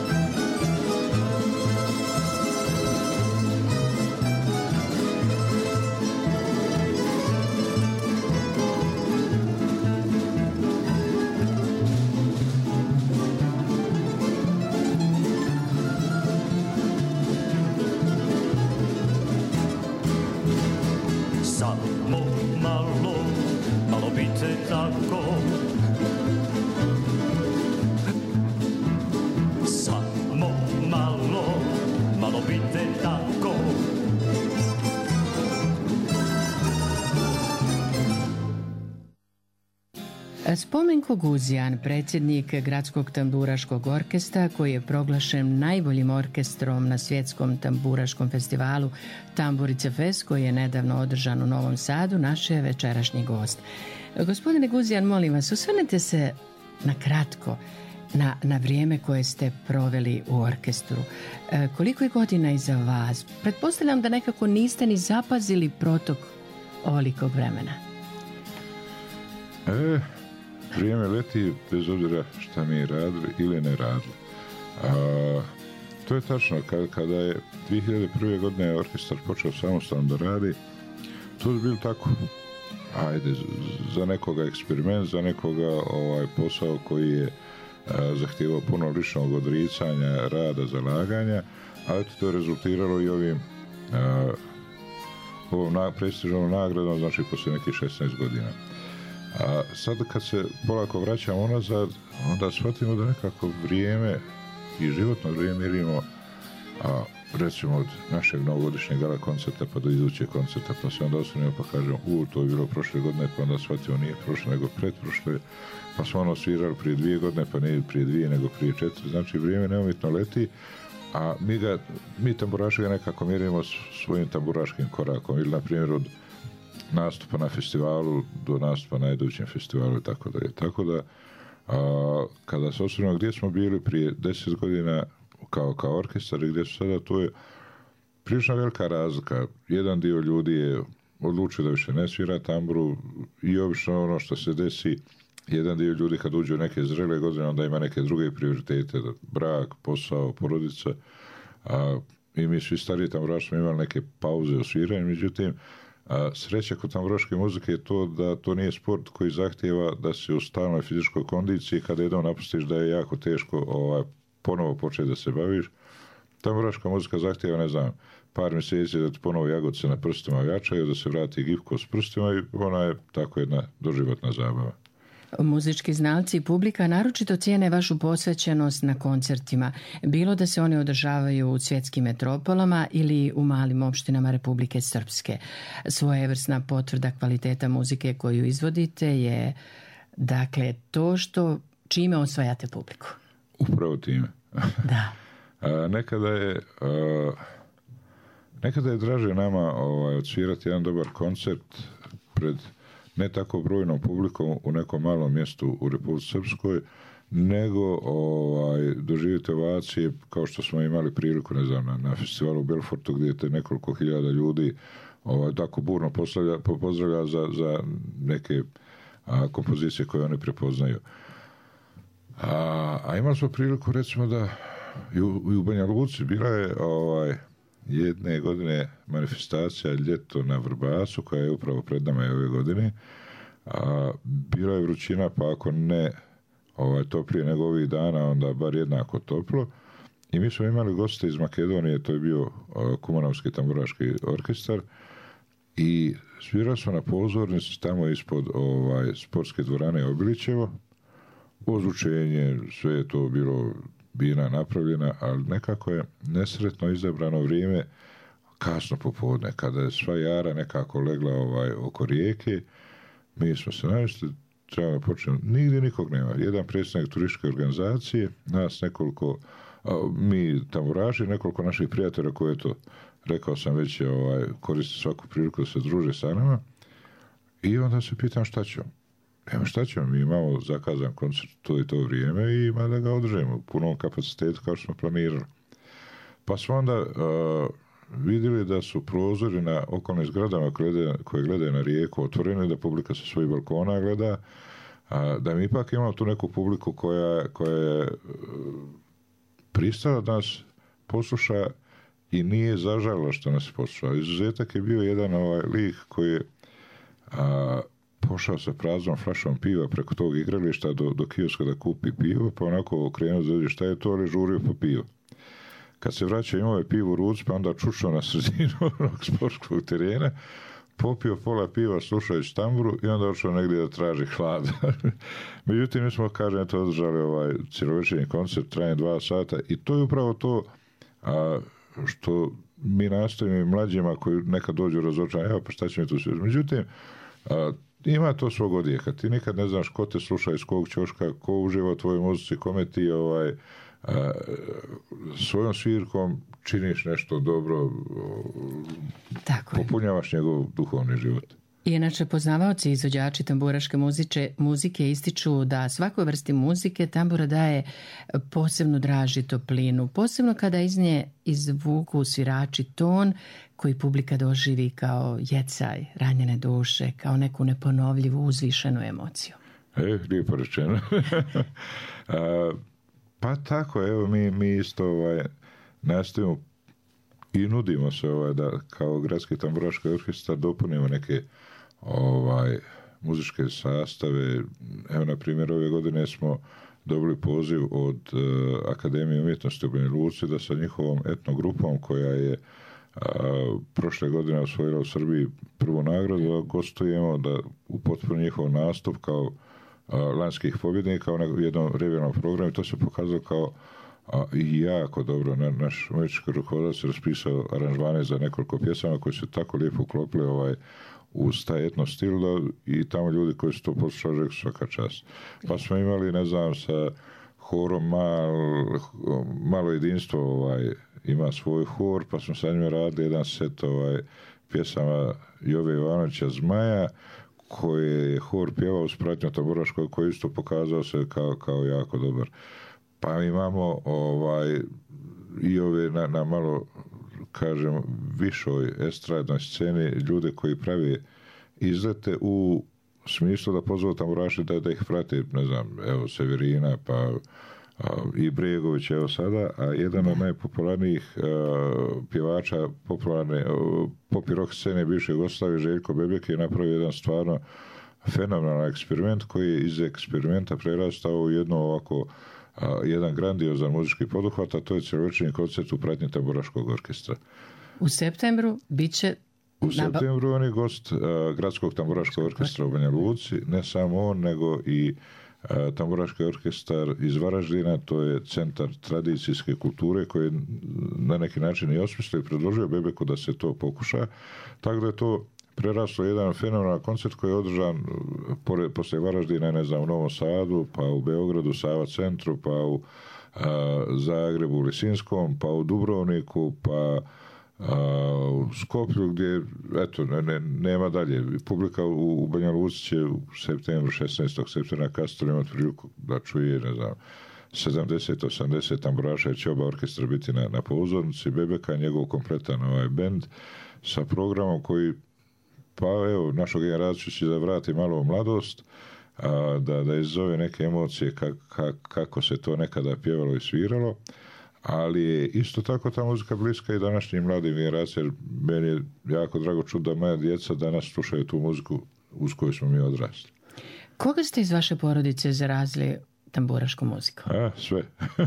Spomenko Guzijan, predsjednik Gradskog tamburaškog orkestra, koji je proglašen najboljim orkestrom na svjetskom tamburaškom festivalu Tamburica Fest, koji je nedavno održan u Novom Sadu, naš je večerašnji gost. Gospodine Guzijan, molim vas, osvrnite se na kratko na vrijeme koje ste proveli u orkestru. Koliko je godina iza vas? Pretpostavljam da nekako niste ni zapazili protok ovolikog vremena. Vrijeme leti bez obzira šta mi radili ili ne radili. To je tačno. Kada je 2001. godine orkestar počeo samostalno da radi, to je bilo tako, ajde, za nekoga eksperiment, za nekoga posao koji je zahtijevao puno ličnog odricanja, rada, zalaganja, ali to je rezultiralo i ovom prestižnom nagradom, znači poslije nekih 16 godina. A sad kad se polako vraćamo unazad, onda shvatimo da nekako vrijeme i životno vrijeme mjerimo, recimo od našeg novogodišnjeg gala koncerta pa do idućeg koncerta, pa se onda osvrnemo pa kažemo to je bilo prošle godine, pa onda shvatimo nije prošle nego pretprošle, pa smo svirali prije 2 godine, pa nije prije 2 nego prije 4, znači vrijeme neumitno leti, a mi tamburaši ga nekako mjerimo svojim tamburaškim korakom, ili na primjer od nastupa na festivalu do nastupa na idućem festivalu i tako dalje. Tako da, kada se osvrnemo gdje smo bili prije 10 godina kao orkestar i gdje su sada, to je prilično velika razlika. Jedan dio ljudi je odlučio da više ne svira tamburu i obično ono što se desi, jedan dio ljudi kad uđe u neke zrele godine, onda ima neke druge prioritete, brak, posao, porodica, i mi svi stariji tamburaši smo imali neke pauze u sviranju, međutim, sreća kod tamburaške muzike je to da to nije sport koji zahtijeva da se u stalnoj fizičkoj kondiciji, kada jednom napustiš da je jako teško ponovo početi da se baviš. Tamburaška muzika zahtijeva, ne znam, par mjeseci da ti ponovo jagodice na prstima ojačaju, da se vrati gibko s prstima i ona je tako jedna doživotna zabava. Muzički znalci i publika naročito cijene vašu posvećenost na koncertima, bilo da se oni održavaju u svjetskim metropolama ili u malim opštinama Republike Srpske. Svojevrsna potvrda kvaliteta muzike koju izvodite je, dakle, to čime osvajate publiku. Upravo time. Da. Nekada je draže nama odsvirati jedan dobar koncert pred ne tako brojnom publikom u nekom malom mjestu u Republici Srpskoj, nego doživjeti ovacije kao što smo imali priliku, ne znam, na festivalu u Belfortu gdje te nekoliko hiljada ljudi tako burno pozdravlja za neke kompozicije koje oni prepoznaju. A imali smo priliku, recimo, da i u Banja Luci bila je jedne godine manifestacija Ljeto na Vrbasu, koja je upravo pred nama ove godine. Bila je vrućina, pa ako ne toplije nego ovih dana, onda bar jednako toplo. I mi smo imali goste iz Makedonije, to je bio Kumanovski tamburaški orkestar, i svirali smo na pozornici tamo ispod sportske dvorane Obilićevo. Ozvučenje, sve je to bilo bina napravljena, ali nekako je nesretno izabrano vrijeme kasno popodne, kada je sva jara nekako legla oko rijeke. Mi smo se navišli, trebamo početi, nigdje nikog nema. Jedan predstavnik turističke organizacije, nas nekoliko, mi tamburaši, nekoliko naših prijatelja koji je to, rekao sam već, koriste svaku priliku da se druže sa nama, i onda se pitam šta ćemo. Šta ćemo, mi imamo zakazan koncert to i to vrijeme i ima da ga održimo u punom kapacitetu kao što smo planirali. Pa smo onda vidjeli da su prozori na okolnim zgradama koje gledaju na rijeku otvoreni, da publika sa svojih balkona gleda, da mi ipak imamo tu neku publiku koja je pristala da nas posluša i nije zažalila što nas posluša. Izuzetak je bio jedan lik koji je pošao sa praznom flašom piva preko tog igrališta do kioska da kupi pivo, pa onako okrenuo da vidi šta je to, ali žurio po pivo. Kad se vraća, imao je pivo u ruci, pa onda čušao na sredinu onog sportskog terena, popio pola piva slušajući tamburu i onda odšao negdje da traži hlad. Međutim, mi smo, kažem, to održali cjelovečernji koncert, traje 2 sata, i to je upravo to što mi nastojimo i mlađima koji nekad dođu razočarani, evo pa šta će mi tu sve. Međutim, ima to svog odjeka. Ti nikad ne znaš ko te sluša iz kog ćoška, ko uživa u tvojoj muzici, kome ti svojom svirkom činiš nešto dobro, popunjavaš njegov duhovni život. Inače, poznavaoci i izvođači tamburaške muzike ističu da svakoj vrsti muzike tambura daje posebnu draž i toplinu, posebno kada iz nje izvuku svirači ton koji publika doživi kao jecaj ranjene duše, kao neku neponovljivu uzvišenu emociju. Lijepo rečeno. Pa tako, evo mi isto nastojimo i nudimo se da kao Gradski tamburaški orkestar dopunimo neke muzičke sastave. Evo, na primjer, ove godine smo dobili poziv od Akademije umjetnosti u Banja Luci da sa njihovom etnogrupom koja je prošle godine osvojila u Srbiji prvu nagradu, gostujemo da upotpuni njihov nastup kao lanskih pobjednika u jednom regionalnom programu. To se pokazalo kao jako dobro. Naš umjetnički rukovodilac je raspisao aranžmane za nekoliko pjesama koji su tako lijepo uklopili uz taj etno stil i tamo ljudi koji su to poslušali rekli svaka čast. Pa smo imali, ne znam, sa horom Malo jedinstvo ima svoj hor, pa smo sa njima radili jedan set pjesama Jove Ivanovića Zmaja, koje je hor pjevao uz pratnju tamburaškoj, koji isto pokazao se kao jako dobar. Pa imamo i ove na malo, kažem, višoj estradnoj sceni ljude koji pravi izlete u smislu da pozvao tamburaši da ih prati, ne znam, evo Severina, pa i Bregović, evo sada, a jedan od najpopularnijih pjevača popularne pop i rock scene bivše Jugoslavije, Željko Bebek, je napravio jedan stvarno fenomenalan eksperiment koji je iz eksperimenta prerastao u jedno jedan grandiozan muzički poduhvat, a to je cjelovečernji koncert u pratnji tamburaškog orkestra. U septembru bit će... U septembru on je gost Gradskog tamburaškog orkestra u Banja Luci, ne samo on, nego i tamburaški orkestar iz Varaždina, to je centar tradicijske kulture koji je na neki način i osmislio i predložio Bebeku da se to pokuša, tako da je to preraslo jedan fenomenalan koncert koji je održan poslije Varaždina, ne znam, u Novom Sadu, pa u Beogradu, Sava centru, pa u Zagrebu, Lisinskom, pa u Dubrovniku, pa u Skoplju, gdje nema dalje. Publika u Banja Luci će u septembru, 16. septembra Kastor imati priliku da čuje, ne znam, 70-80 tamburaša, će oba orkestra biti na pozornici Bebeka, njegov kompletan bend sa programom koji, pa evo, našu generaciju će da vrati malo u mladost, da izazove neke emocije kako se to nekada pjevalo i sviralo, ali je isto tako ta muzika bliska i današnjim mladim generacijama. Meni je jako drago čuti da moja djeca danas slušaju tu muziku uz koju smo mi odrasli. Koga ste iz vaše porodice zarazili tamburaškom muzikom? Sve.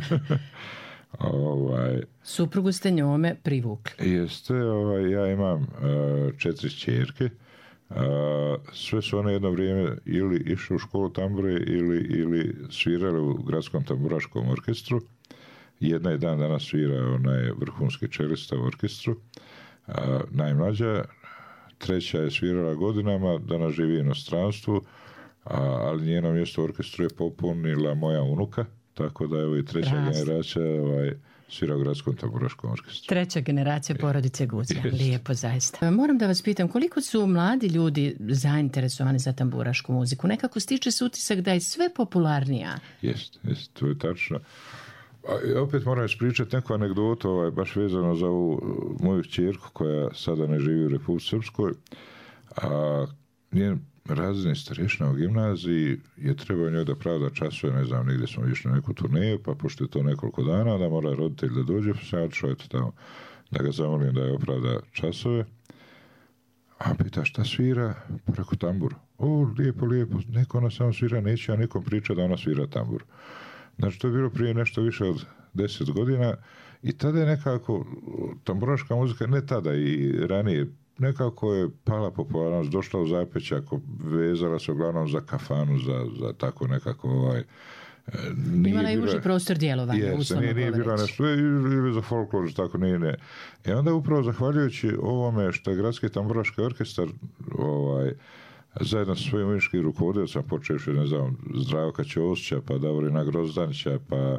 Suprugu ste njome privukli. Jeste, ja imam 4 ćerke. Sve su one jedno vrijeme ili išle u školu tambure ili svirale u Gradskom tamburaškom orkestru. Jedna je dan danas svira, ona je vrhunski čelista u orkestru, najmlađa. Treća je svirala godinama, danas živi u inostranstvu, ali njeno mjesto u orkestru je popunila moja unuka, tako da je i treća generacija svira u Gradskom tamburaškom orkestru. Treća generacija porodice Guzija. Lijepo, zaista. Moram da vas pitam, koliko su mladi ljudi zainteresovani za tamburašku muziku? Nekako stiče se utisak da je sve popularnija. Jeste, to je tačno. Opet moram ispričati neku anegdotu, baš vezano za ovu moju kćerku koja sada ne živi u Republici Srpskoj. Njen razredni starješina u gimnaziji je trebao njoj da pravda časove, ne znam, negdje smo išli na neku turneju, pa pošto je to nekoliko dana, da mora roditelj da dođe, pa sam ja odšao tamo da ga zamolim da je opravda časove. A pita šta svira? Pa rekao tambur. Lijepo, neko ona samo svira, neće ja nikom priča da ona svira tambur. Znači, to je bilo prije nešto više od 10 godina i tada je nekako tamburaška muzika, ne tada i ranije, nekako je pala popularnost, došla u zapećak, vezala se uglavnom za kafanu, za tako nekako imala je uži prostor djelovanja. Nije bila nešto, ili za folklor, tako nije. I onda upravo zahvaljujući ovome što je Gradski tamburaški orkestar zajedno sa svojim umjetničkim rukovodilcima, počevši, ne znam, Zdravka Ćosića, pa Davorina Grozdanića, pa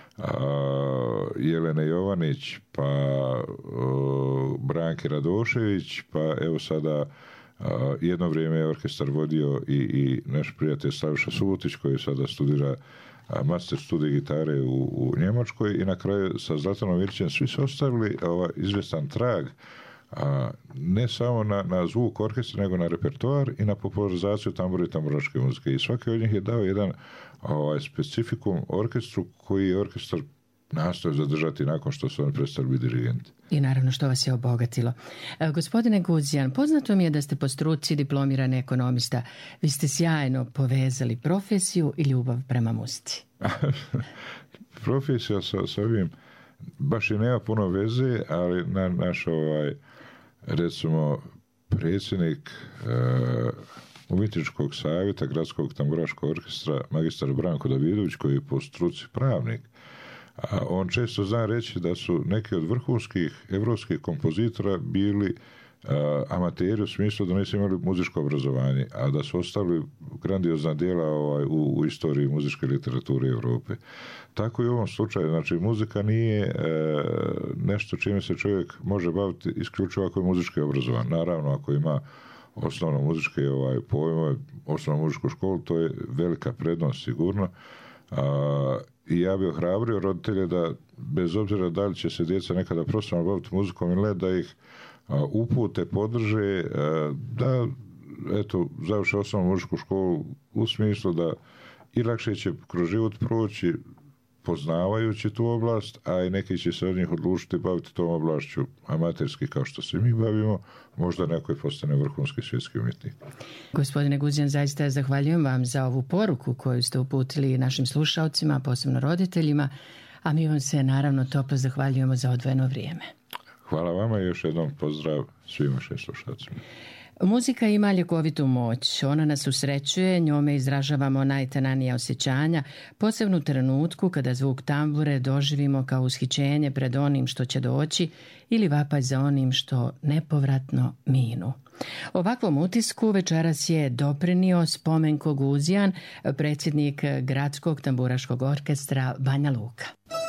Jelene Jovanić, pa Branke Radošević, pa evo sada jedno vrijeme je orkestar vodio i naš prijatelj Slaviša Subotić, koji sada studira master studij gitare u Njemačkoj, i na kraju sa Zlatanom Ilićem svi su ostavili izvjestan trag, ne samo na zvuk orkestra, nego na repertoar i na popularizaciju tambura i tamburaške muzike. I svaki od njih je dao jedan specifikum orkestru koji je orkestar nastoje zadržati nakon što su oni prestali biti dirigenti. I naravno što vas je obogatilo. Gospodine Guzijan, poznato mi je da ste po struci diplomirani ekonomista. Vi ste sjajno povezali profesiju i ljubav prema muzici. Profesija sa ovim baš i nema puno veze, ali naš recimo predsjednik umjetničkog savjeta Gradskog tamburaškog orkestra, magistar Branko Davidović, koji je po struci pravnik, on često zna reći da su neki od vrhunskih evropskih kompozitora bili amateri u smislu da nisu imali muzičko obrazovanje, a da su ostavili grandiozna djela u istoriji muzičke literature Europe. Tako i u ovom slučaju. Znači, muzika nije nešto čime se čovjek može baviti isključivo ako je muzički obrazovan. Naravno, ako ima osnovno muzičke pojmove, osnovnu muzičku školu, to je velika prednost sigurno. I ja bih ohrabrio roditelje da, bez obzira da li će se djeca nekada profesionalno baviti muzikom ili ne, da ih upute, podrže, da završe osnovnu muzičku školu u smislu da i lakše će kroz život proći poznavajući tu oblast, a i neki će se od njih odlučiti baviti tom oblašću amaterski kao što se mi bavimo, možda neko i postane vrhunski svjetski umjetnik. Gospodine Guzijan, zaista zahvaljujem vam za ovu poruku koju ste uputili našim slušalcima, posebno roditeljima, a mi vam se naravno toplo zahvaljujemo za odvojeno vrijeme. Hvala vama i još jednom pozdrav svim vašim slušalcima. Muzika ima ljekovitu moć, ona nas usrećuje, njome izražavamo najtananija osjećanja, posebno u trenutku kada zvuk tambure doživimo kao ushićenje pred onim što će doći ili vapaj za onim što nepovratno minu. Ovakvom utisku večeras je doprinio Spomenko Guzijan, predsjednik Gradskog tamburaškog orkestra Banja Luka.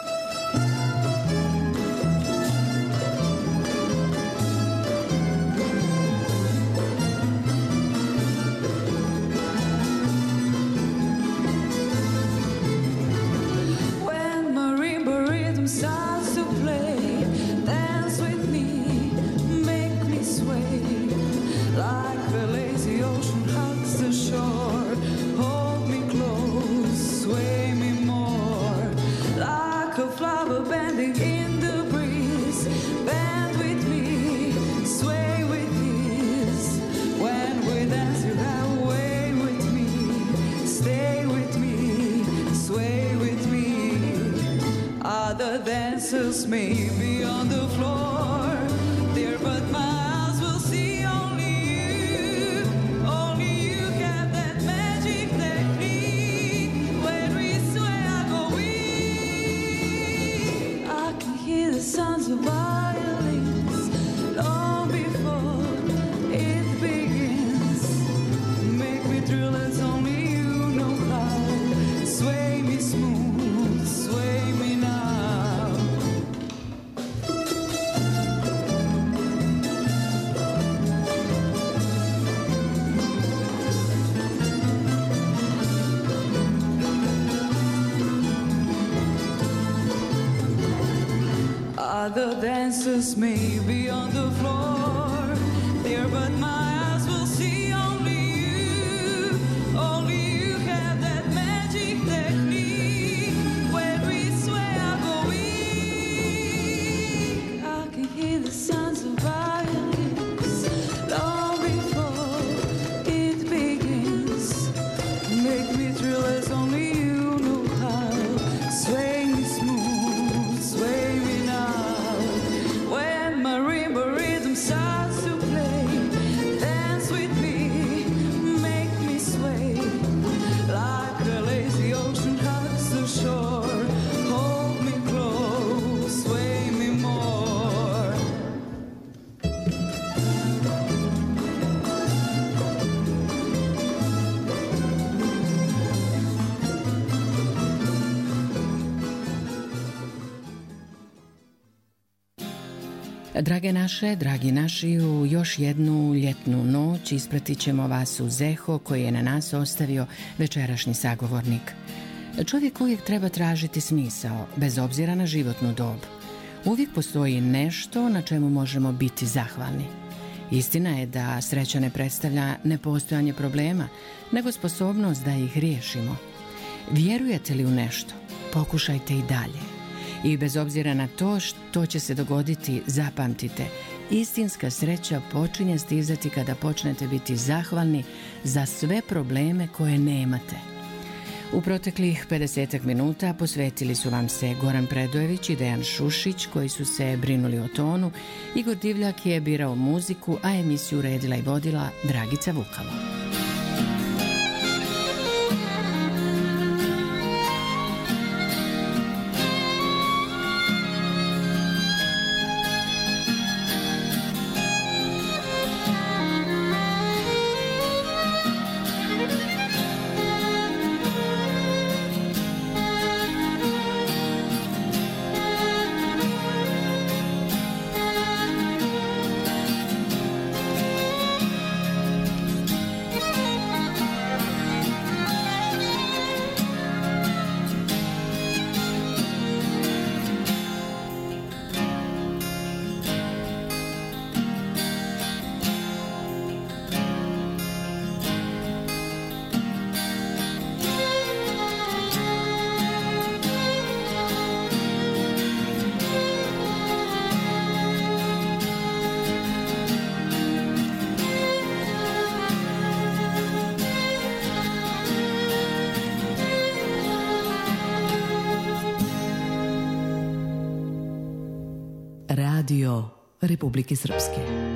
May be on the floor, dear, but my eyes will see only you. Only you have that magic technique. When we sway, I go weak. I can hear the sounds of violins long before it begins. Make me thrill as only you know how. Sway me smooth, sway me now. Other dancers may be on the floor, dear, but my eyes will see only you. Only you have that magic technique. When we sway, I go weak. I can hear the sounds of violins long before it begins. Make me thrill as only you know how. Sway me smooth, sway me now. When marimba rhythm starts to play, Drage naše, dragi naši, u još jednu ljetnu noć ispratit ćemo vas uz eho koji je na nas ostavio večerašnji sagovornik. Čovjek uvijek treba tražiti smisao, bez obzira na životnu dob. Uvijek postoji nešto na čemu možemo biti zahvalni. Istina je da sreća ne predstavlja nepostojanje problema, nego sposobnost da ih riješimo. Vjerujete li u nešto? Pokušajte i dalje. I bez obzira na to što će se dogoditi, zapamtite, istinska sreća počinje stizati kada počnete biti zahvalni za sve probleme koje nemate. U proteklih 50 minuta posvetili su vam se Goran Predojević i Dejan Šušić, koji su se brinuli o tonu. Igor Divljak je birao muziku, a emisiju uredila i vodila Dragica Vukalo. Radio Republike Srpske.